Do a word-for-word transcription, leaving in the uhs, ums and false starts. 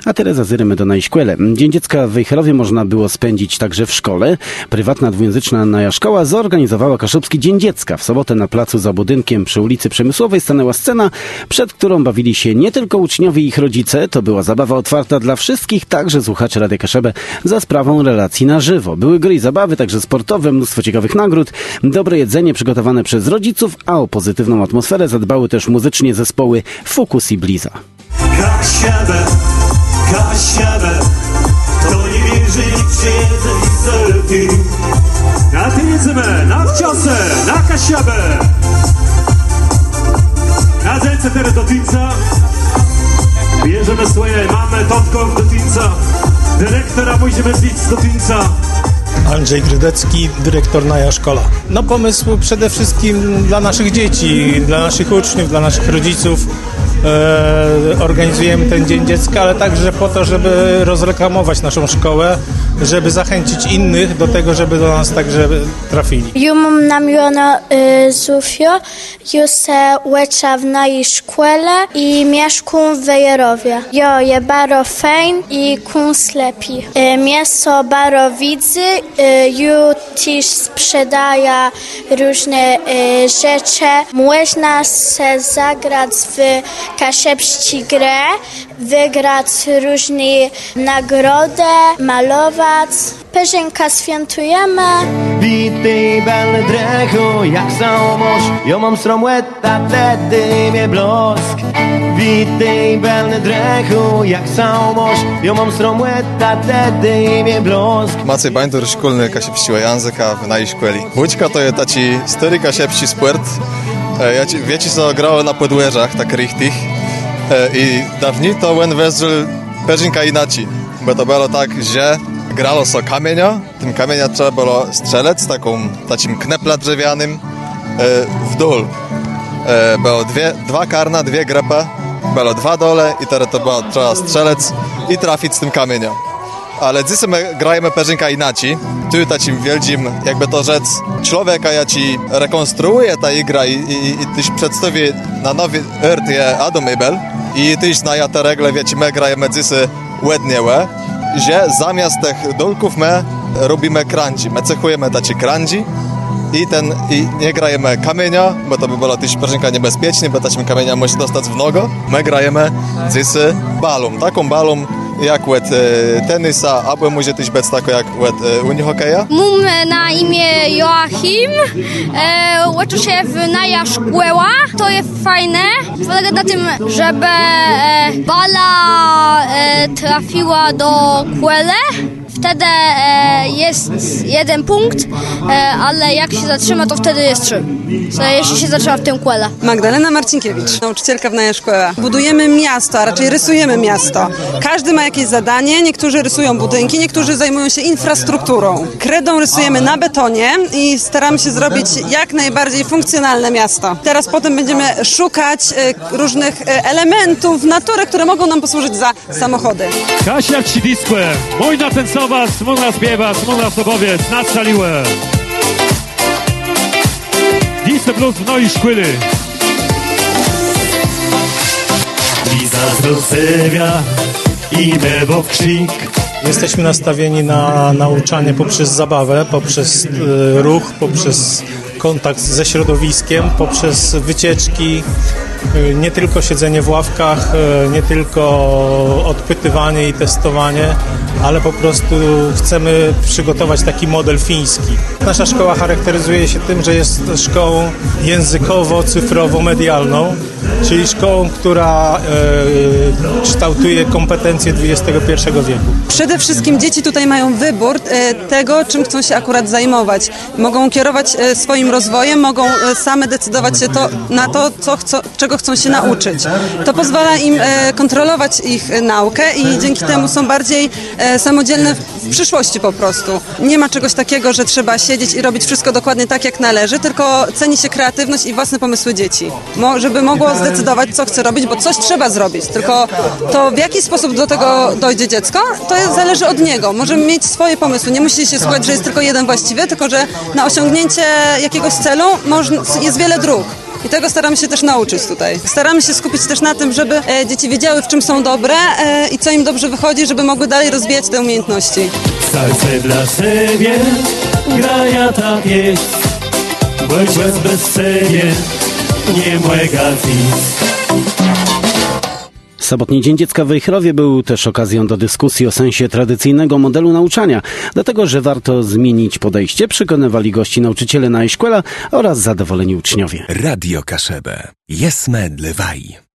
a Teresa Zyrymy do Najszkole. Dzień Dziecka w Wejherowie można było spędzić także w szkole. Prywatna dwujęzyczna Naja Szkoła zorganizowała Kaszubski Dzień Dziecka. W sobotę na placu za budynkiem przy ulicy Przemysłowej stanęła scena, przed którą bawili się nie tylko uczniowie i ich rodzice. To była zabawa otwarta dla wszystkich, także słuchaczy Radia Kaszebę za sprawą relacji na żywo. Były gry i zabawy, także sportowe, mnóstwo ciekawych nagród, dobre jedzenie przygotowane przez rodziców, a o pozytywną atmosferę zadbały też muzycznie zespoły Fukus i Bliza. Kasiabę, Kasiabę, kto nie wierzy, niech przyjedzie i zerty. Na tydzmę, na wciosę, na Kasiabę. Na zelce teraz do tyńca. Bierzemy swoje mamy, totką do tyńca. Dyrektora musimy zlić do tyńca. Andrzej Grydecki, dyrektor Naja Szkoła. No pomysł przede wszystkim dla naszych dzieci, dla naszych uczniów, dla naszych rodziców. E, organizujemy ten Dzień Dziecka, ale także po to, żeby rozreklamować naszą szkołę, żeby zachęcić innych do tego, żeby do nas także trafili. Eu mam na imię Zufio, eu se uczę w Najej Szkole i mieszkam w Wejherowie. Jo je bardzo fajn i kun sklepi. Mięso bardzo widzę, ju też sprzedaje różne rzeczy. Można se zagrać w kaszebści grę, wygrać różne nagrody, malować. Perzynka świętujemy. Witaj, belny drechu, jak samosz, jo mam stromłeta, wtedy mnie blosk. Witaj, belny drechu, jak samosz, jo mam stromłeta, wtedy mnie blosk. Macej bańdur szkolny kasiepściła języka w Najej Szkoli. Bućka to je taci stary kasiepści sport. Ja ci, wiecie co grało na podłeżach, tak richtig. I dawniej to when wezrzył Perzynka inaczej. Bo to było tak, że grało so kamienia, tym kamienia trzeba było strzelec taką, takim knepla drzewianym e, w dół. E, było dwie, dwa karna, dwie grepy, było dwa dole i teraz to było trzeba strzelec i trafić z tym kamienia. Ale dzisiaj my grajemy Perzynka inaczej. Tu takim wielkim, jakby to rzec, człowieka ja ci rekonstruuje ta igra i, i, i tyś przedstawi na nowy ert je Adam Ibel i tyś na te regle, wiecie, my grajemy dzisiaj łedniełe, że zamiast tych dolków my robimy krandzi. My cechujemy taci krandzi i ten i nie grajemy kamienia, bo to by było też Perzynka niebezpiecznie, bo takim kamienia musi dostać w nogę. My grajemy z balą, taką balą jak łed e, tenisa, albo może też być tako jak łed e, unihokeja. Mam na imię Joachim, e, uczę się w Naja Szkoła. To jest fajne, polega na tym, żeby e, bala e, trafiła do kłele. Wtedy e, jest jeden punkt, e, ale jak się zatrzyma, to wtedy jest trzy. So, jeśli się zatrzyma w tym kłele. Magdalena Marcinkiewicz, nauczycielka w Najej Szkole. Budujemy miasto, a raczej rysujemy miasto. Każdy ma jakieś zadanie, niektórzy rysują budynki, niektórzy zajmują się infrastrukturą. Kredą rysujemy na betonie i staramy się zrobić jak najbardziej funkcjonalne miasto. Teraz potem będziemy szukać e, różnych e, elementów natury, które mogą nam posłużyć za samochody. Kasia Cidiskłe, mój na ten sowa, smuna śpiewa, smuna sobowiec, nadstrzeliłe. Disney Plus w Najej Szkole. Liza z rozewia i mewo w krzyk. Jesteśmy nastawieni na nauczanie poprzez zabawę, poprzez y, ruch, poprzez kontakt ze środowiskiem, poprzez wycieczki, y, nie tylko siedzenie w ławkach, y, nie tylko odpytywanie i testowanie, ale po prostu chcemy przygotować taki model fiński. Nasza szkoła charakteryzuje się tym, że jest szkołą językowo-cyfrowo-medialną, czyli szkołą, która y, kształtuje kompetencje dwudziestego pierwszego wieku. Przede wszystkim dzieci tutaj mają wybór e, tego, czym chcą się akurat zajmować. Mogą kierować e, swoim rozwojem, mogą e, same decydować się to, na to, co chcą, czego chcą się nauczyć. To pozwala im e, kontrolować ich e, naukę i dzięki temu są bardziej e, samodzielne w, w przyszłości po prostu. Nie ma czegoś takiego, że trzeba siedzieć i robić wszystko dokładnie tak, jak należy, tylko ceni się kreatywność i własne pomysły dzieci. Mo, żeby mogło zdecydować, co chce robić, bo coś trzeba zrobić. Tylko to, w jaki sposób do tego dojdzie dziecko, to jest, zależy od niego. Może mieć swoje pomysły. Nie musi się słuchać, że jest tylko jeden właściwy, tylko że na osiągnięcie jakiegoś celu można, jest wiele dróg. I tego staramy się też nauczyć tutaj. Staramy się skupić też na tym, żeby e, dzieci wiedziały, w czym są dobre e, i co im dobrze wychodzi, żeby mogły dalej rozwijać te umiejętności. Serce dla siebie, graja ta pieśń, byś bez siebie nie młega nic. Sobotni Dzień Dziecka w Wejherowie był też okazją do dyskusji o sensie tradycyjnego modelu nauczania. Dlatego, że warto zmienić podejście, przekonywali gości nauczyciele na Iszkuela oraz zadowoleni uczniowie. Radio Kaszebę. Jesme dlewaj.